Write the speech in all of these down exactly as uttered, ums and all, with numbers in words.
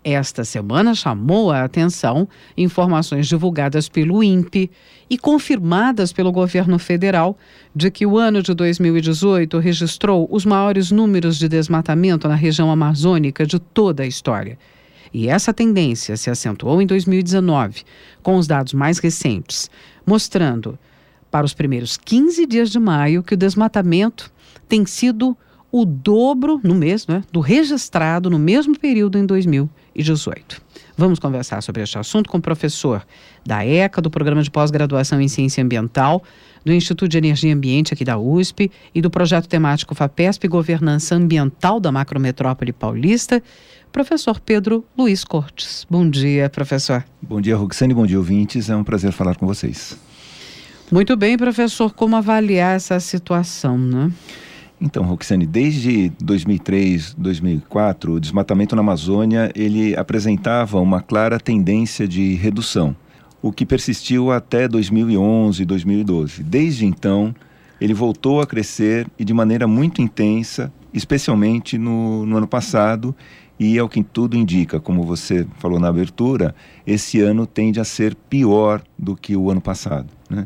Esta semana chamou a atenção informações divulgadas pelo INPE e confirmadas pelo governo federal de que o ano de dois mil e dezoito registrou os maiores números de desmatamento na região amazônica de toda a história. E essa tendência se acentuou em dois mil e dezenove, com os dados mais recentes, mostrando para os primeiros quinze dias de maio que o desmatamento tem sido o dobro no mês, né, do registrado no mesmo período em dois mil e dezoito. Vamos conversar sobre este assunto com o professor da ECA, do Programa de Pós-Graduação em Ciência Ambiental, do Instituto de Energia e Ambiente aqui da U S P e do projeto temático FAPESP Governança Ambiental da Macrometrópole Paulista, professor Pedro Luiz Cortes. Bom dia, professor. Bom dia, Roxane, bom dia, ouvintes. É um prazer falar com vocês. Muito bem, professor. Como avaliar essa situação, né? Então, Roxane, desde dois mil e três, dois mil e quatro, o desmatamento na Amazônia, ele apresentava uma clara tendência de redução, o que persistiu até dois mil e onze, dois mil e doze. Desde então, ele voltou a crescer e de maneira muito intensa, especialmente no, no ano passado, e ao que tudo indica, como você falou na abertura, esse ano tende a ser pior do que o ano passado, né?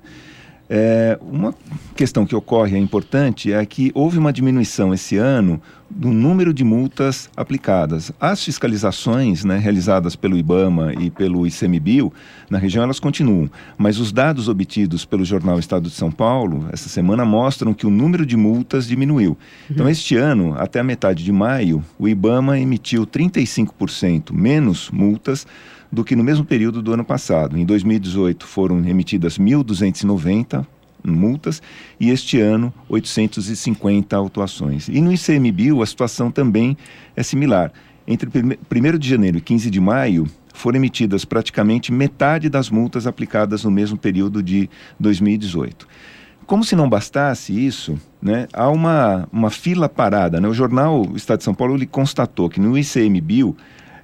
É, uma questão que ocorre, é importante, é que houve uma diminuição esse ano do número de multas aplicadas. As fiscalizações, né, realizadas pelo IBAMA e pelo ICMBio na região, elas continuam, mas os dados obtidos pelo jornal Estado de São Paulo essa semana mostram que o número de multas diminuiu. Uhum. Então, este ano, até a metade de maio, o IBAMA emitiu trinta e cinco por cento menos multas do que no mesmo período do ano passado. Em dois mil e dezoito foram emitidas mil duzentas e noventa multas e este ano oitocentas e cinquenta autuações. E no ICMBio a situação também é similar. Entre primeiro de janeiro e quinze de maio foram emitidas praticamente metade das multas aplicadas no mesmo período de dois mil e dezoito. Como se não bastasse isso, né, há uma, uma fila parada, né? O jornal Estado de São Paulo ele constatou que no ICMBio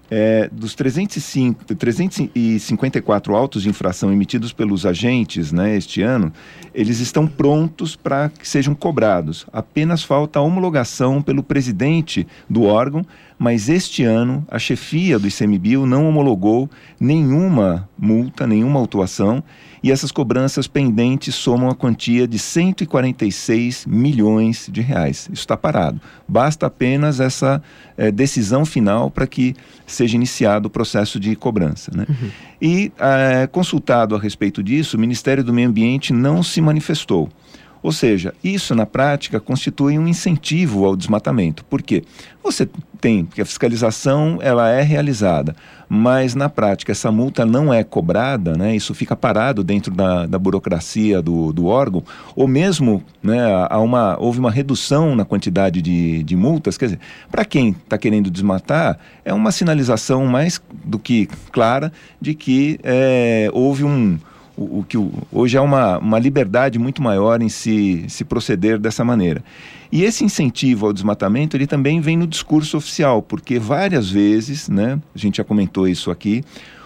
É, dos trezentos e cinco, trezentos e cinquenta e quatro autos de infração emitidos pelos agentes, né, este ano, eles estão prontos para que sejam cobrados. Apenas falta a homologação pelo presidente do órgão, mas este ano a chefia do ICMBio não homologou nenhuma multa, nenhuma autuação, e essas cobranças pendentes somam a quantia de cento e quarenta e seis milhões de reais. Isso está parado. Basta apenas essa é, decisão final para que seja iniciado o processo de cobrança, né? Uhum. E, é, consultado a respeito disso, o Ministério do Meio Ambiente não se manifestou. Ou seja, isso na prática constitui um incentivo ao desmatamento. Por quê? Você tem que a fiscalização ela é realizada, mas na prática essa multa não é cobrada, né? Isso fica parado dentro da, da burocracia do, do órgão, ou mesmo, né, há uma, houve uma redução na quantidade de, de multas. Quer dizer, para quem está querendo desmatar, é uma sinalização mais do que clara de que é, houve um... O, o que o, hoje há uma, uma liberdade muito maior em se, se proceder dessa maneira. E esse incentivo ao desmatamento, ele também vem no discurso oficial, porque várias vezes, né, a gente já comentou isso aqui,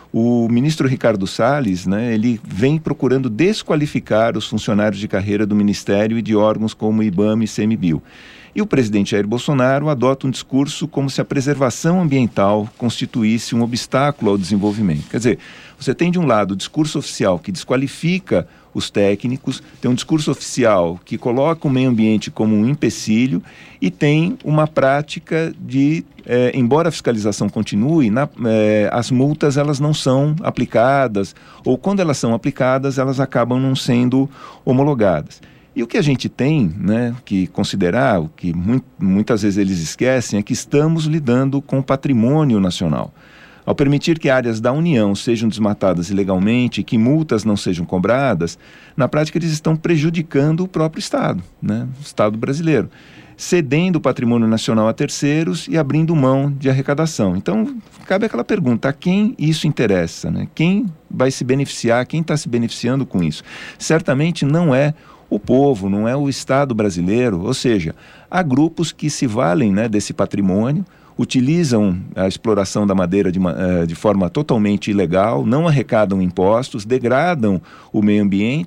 o ministro Ricardo Salles, né, ele vem procurando desqualificar os funcionários de carreira do Ministério e de órgãos como IBAMA e ICMBio. E o presidente Jair Bolsonaro adota um discurso como se a preservação ambiental constituísse um obstáculo ao desenvolvimento. Quer dizer, você tem de um lado o discurso oficial que desqualifica os técnicos, tem um discurso oficial que coloca o meio ambiente como um empecilho e tem uma prática de, é, embora a fiscalização continue, na, é, as multas elas não são aplicadas, ou quando elas são aplicadas, elas acabam não sendo homologadas. E o que a gente tem, né, que considerar, o que muito, muitas vezes eles esquecem, é que estamos lidando com o patrimônio nacional. Ao permitir que áreas da União sejam desmatadas ilegalmente, que multas não sejam cobradas, na prática eles estão prejudicando o próprio Estado, né, o Estado brasileiro, cedendo o patrimônio nacional a terceiros e abrindo mão de arrecadação. Então, cabe aquela pergunta, a quem isso interessa, né? Quem vai se beneficiar, quem está se beneficiando com isso? Certamente não é o povo, não é o Estado brasileiro, ou seja, há grupos que se valem, né, desse patrimônio, utilizam a exploração da madeira de, uh, de forma totalmente ilegal, não arrecadam impostos, degradam o meio ambiente,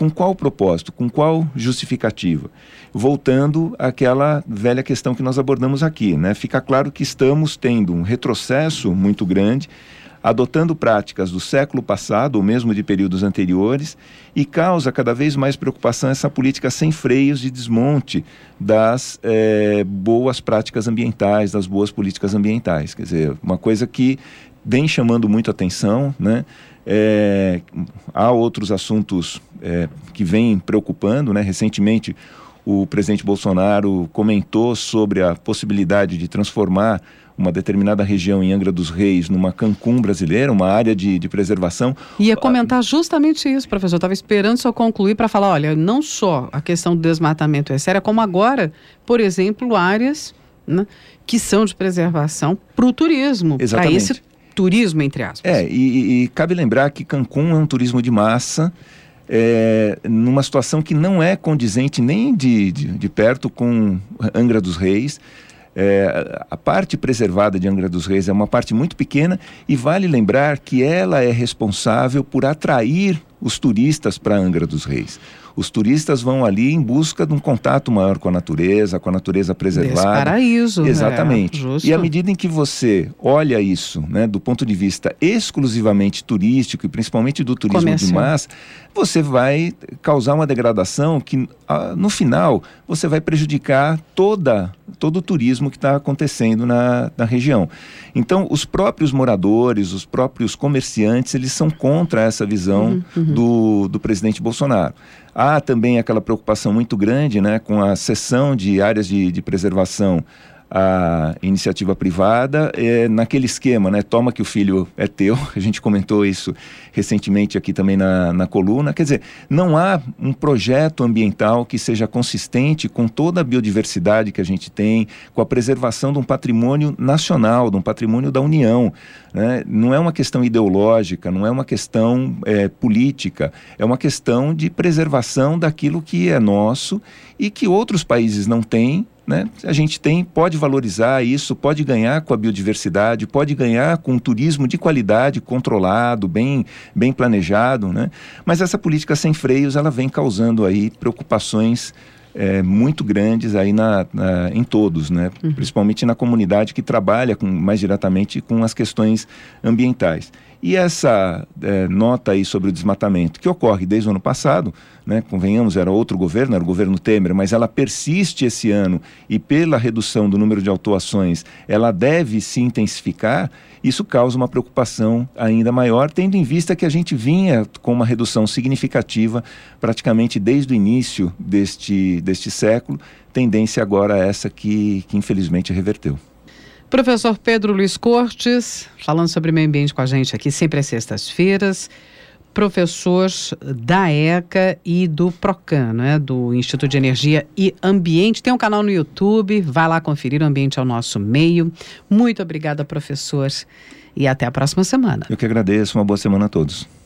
com qual propósito, com qual justificativa? Voltando àquela velha questão que nós abordamos aqui, né? Fica claro que estamos tendo um retrocesso muito grande, adotando práticas do século passado, ou mesmo de períodos anteriores, e causa cada vez mais preocupação essa política sem freios de desmonte das é, boas práticas ambientais, das boas políticas ambientais. Quer dizer, uma coisa que vem chamando muito atenção, né? É, há outros assuntos é, que vêm preocupando, né? Recentemente, o presidente Bolsonaro comentou sobre a possibilidade de transformar uma determinada região em Angra dos Reis numa Cancún brasileira, uma área de, de preservação. Ia comentar justamente isso, professor. Eu estava esperando só concluir para falar, olha, não só a questão do desmatamento é séria, como agora, por exemplo, áreas, né, que são de preservação para o turismo, para esse turismo, entre aspas. É, e, e cabe lembrar que Cancún é um turismo de massa, É, numa situação que não é condizente nem de, de, de perto com Angra dos Reis. É, a parte preservada de Angra dos Reis é uma parte muito pequena e vale lembrar que ela é responsável por atrair os turistas para Angra dos Reis. Os turistas vão ali em busca de um contato maior com a natureza, com a natureza preservada. Desse paraíso. Exatamente. É, e à medida em que você olha isso, né, do ponto de vista exclusivamente turístico e principalmente do turismo Comercial. de massa, você vai causar uma degradação que, ah, no final, você vai prejudicar toda, todo o turismo que está acontecendo na, na região. Então, os próprios moradores, os próprios comerciantes, eles são contra essa visão uhum, uhum. Do, do presidente Bolsonaro. Há também aquela preocupação muito grande, né, com a cessão de áreas de, de preservação à iniciativa privada, é, naquele esquema, né, toma que o filho é teu, a gente comentou isso recentemente aqui também na, na coluna. Quer dizer, não há um projeto ambiental que seja consistente com toda a biodiversidade que a gente tem, com a preservação de um patrimônio nacional, de um patrimônio da União, né? Não é uma questão ideológica, não é uma questão é, política, é uma questão de preservação daquilo que é nosso e que outros países não têm, né? A gente tem, pode valorizar isso, pode ganhar com a biodiversidade, pode ganhar com um turismo de qualidade, controlado, bem, bem planejado, né? Mas essa política sem freios, ela vem causando aí preocupações é, muito grandes aí na, na, em todos, né? Uhum. Principalmente na comunidade que trabalha com, mais diretamente com as questões ambientais. E essa é, nota aí sobre o desmatamento, que ocorre desde o ano passado, né, convenhamos, era outro governo, era o governo Temer, mas ela persiste esse ano e pela redução do número de autuações, ela deve se intensificar. Isso causa uma preocupação ainda maior, tendo em vista que a gente vinha com uma redução significativa praticamente desde o início deste, deste século, tendência agora essa que, que infelizmente reverteu. Professor Pedro Luiz Cortes, falando sobre meio ambiente com a gente aqui, sempre às sextas-feiras, professor da ECA e do PROCAN, né, do Instituto de Energia e Ambiente. Tem um canal no YouTube, vai lá conferir, o ambiente é o nosso meio. Muito obrigada, professor, e até a próxima semana. Eu que agradeço, uma boa semana a todos.